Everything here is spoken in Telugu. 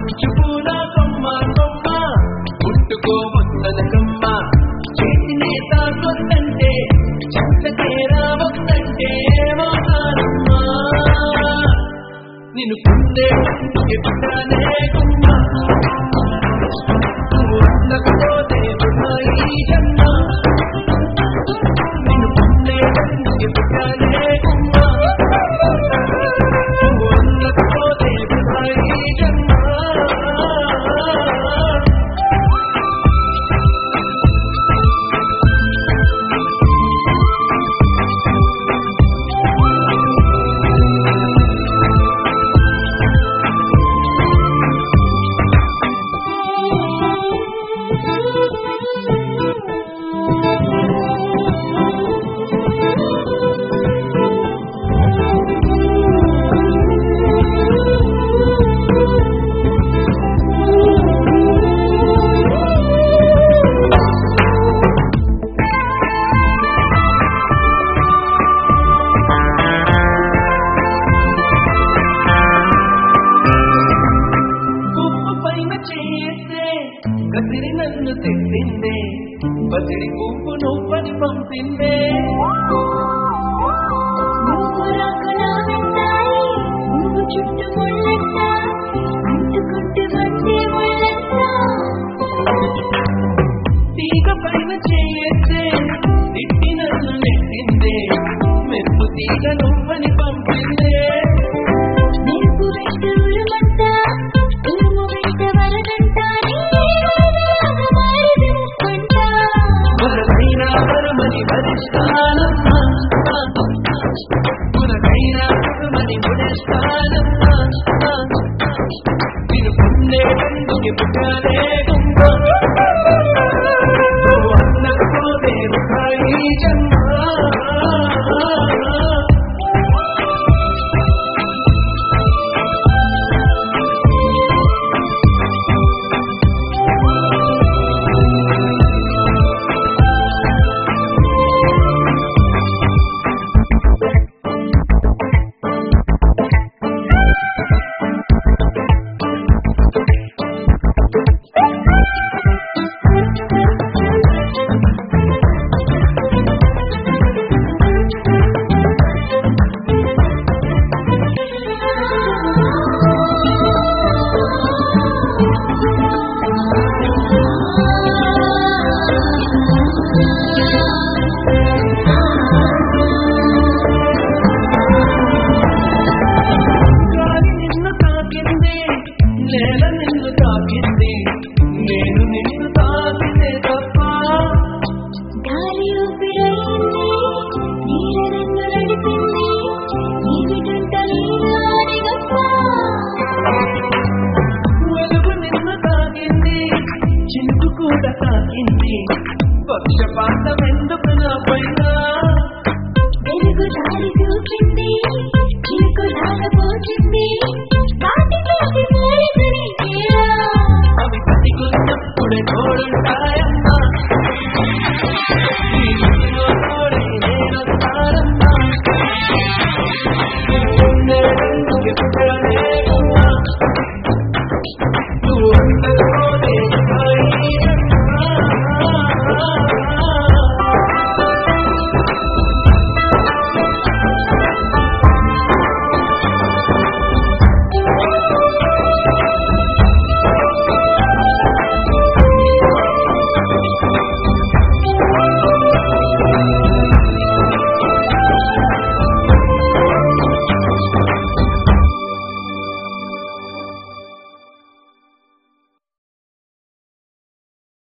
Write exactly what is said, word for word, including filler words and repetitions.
చుపూల కొమ్మ కొమ్మ పుట్టుకోవద్దనకమ్మ చేతినే తాకొద్దంటే చెంతకే రావద్దంటే ఏమవుతానమ్మా నిన్ను పొందే ఎప్పుడానే గుమ్మ నువ్వు అందకపోతే ఈ జన్మ నిన్ను పొందే ఎప్పుడానే గుమ్మ నువ్వు అందకపోతే ఈ జన్మ కసిరి నన్ను తిట్టిందే బసిడి పువ్వు నువ్వని పంపిందే తీగ పైన చేస్తే తిట్టి నన్ను నెట్టిందే మెరుపు తీగ నువ్వని పంపిందే మని భరిస్తానమ్మా గుణకైనా మని ముడిస్తానమ్మా నేను పొందే బంధుకి పుట్టాలే గుమ్మ అన్నకపోతే ఈ జన్మ నేల నిన్ను తాకింది నేను నిన్ను తాకితే తప్ప గాలి ఊపిరైంది నీల నిన్ను నడిపింది నీటి గంటలేనాని గొప్ప వెలుగు నిన్ను తాకింది చినుకు కూడా తాకింది పక్షపాతం ఎందుకు నా పైన వెలుగు దారి చూపింది చినుకు రాకపోచింది అవి పది గున్నప్పుడే తోడుంటాయి